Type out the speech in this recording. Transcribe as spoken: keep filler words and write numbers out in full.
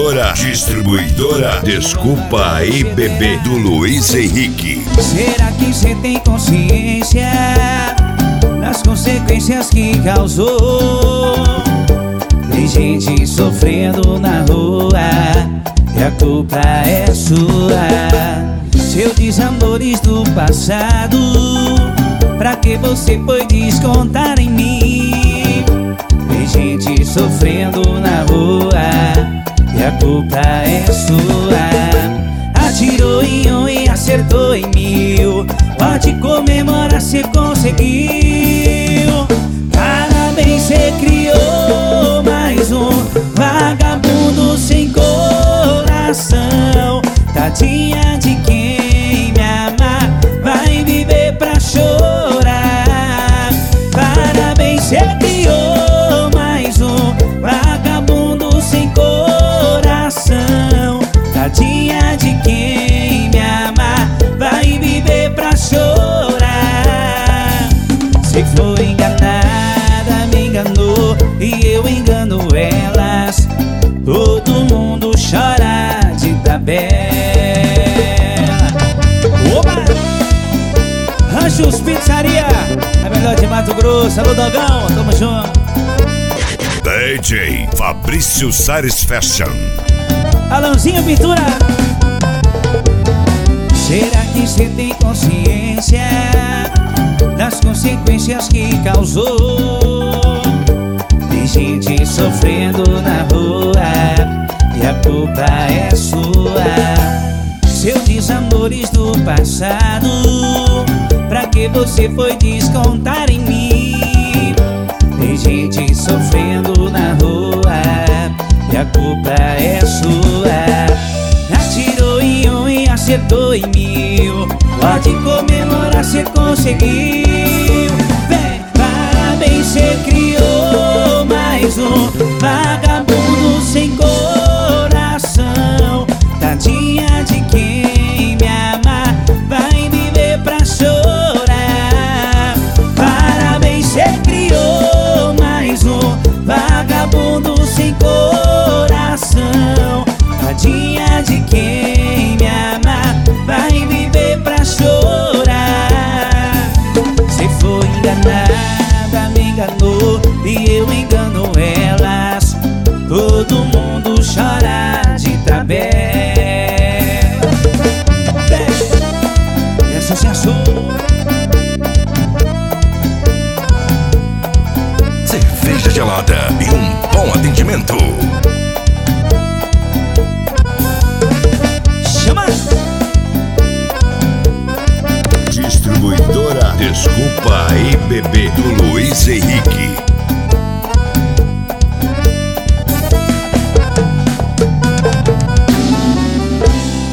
Distribuidora, distribuidora, desculpa aí, bebê, do Luiz Henrique. Será que cê tem consciência das consequências que causou? Tem gente sofrendo na rua e a culpa é sua. Seus desamores do passado, pra que você foi descontar em mim? Tem gente sofrendo na rua e a culpa é sua. Atirou em um e acertou em mil, pode comemorar, cê conseguiu. Parabéns, cê criou mais um vagabundo sem coração. Tadinha de quem me ama, vai viver pra chorar. Parabéns, cê criou mais um vagabundo sem coração. Tadinha de quem me ama, vai viver pra chorar. Cê foi enganada, me enganou e eu engano elas. Todo mundo chora de tabela. Opa! Ranchos Pizzaria, a melhor de Mato Grosso. Alô, Dogão, tamo junto. D J Fabrício Sares Fashion. Alãozinho Pintura. Será que cê tem consciência das consequências que causou? Tem gente sofrendo na rua e a culpa é sua. Seus desamores do passado, pra que você foi descontar em mim? Tem gente sofrendo na rua e a culpa é sua. Atirou em um e acertou em mil, pode comemorar, cê conseguiu. Vem, parabéns, cê criou mais um vagabundo sem coração. Tadinha de quem me ama, vai viver pra chorar. Parabéns, cê criou mais um vagabundo sem coração. Tadinha de quem me ama, vai viver pra chorar. Cê foi enganada, me enganou e eu engano elas. Todo mundo chora de tabela. Essa se achou. Cerveja gelada e um bom atendimento. Chama! Distribuidora, desculpa aí, bebê, do